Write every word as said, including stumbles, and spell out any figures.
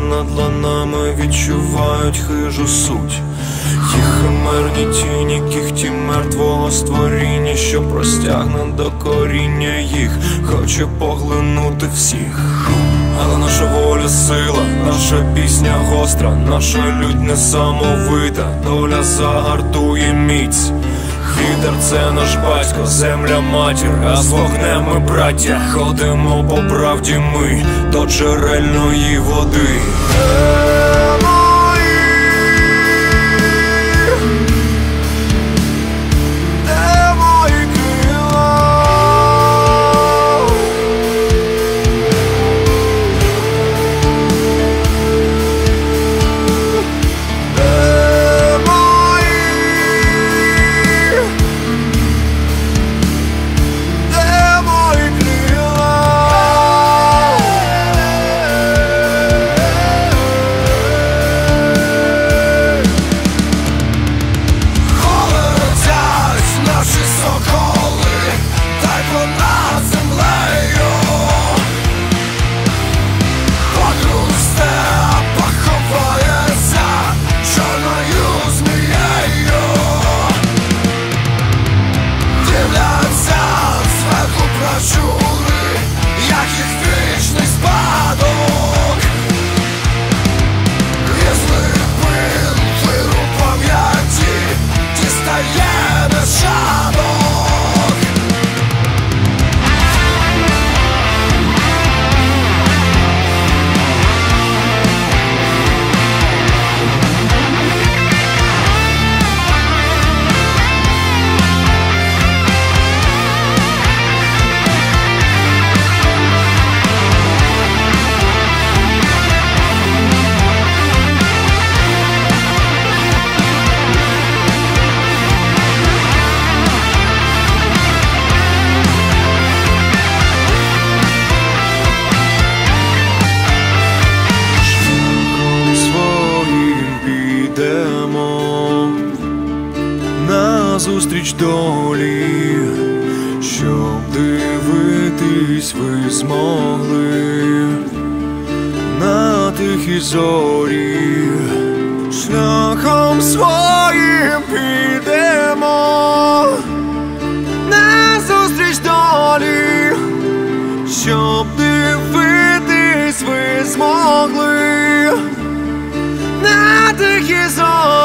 над ланами відчувають хижу суть. Їх химерні тіні, кіхті мертвого створіння, що простягне до коріння їх, хоче поглинути всіх. Але наша воля сила, наша пісня гостра, наша лють несамовита, доля загартує міць. Вітер – це наш батько, земля матір, а з вогнем ми браття. Ходимо по правді ми до джерельної води. Назустріч долі, щоб дивитись ви змогли на тихі зорі. Шляхом своїм підемо, назустріч долі, щоб дивитись ви змогли на тихі зорі.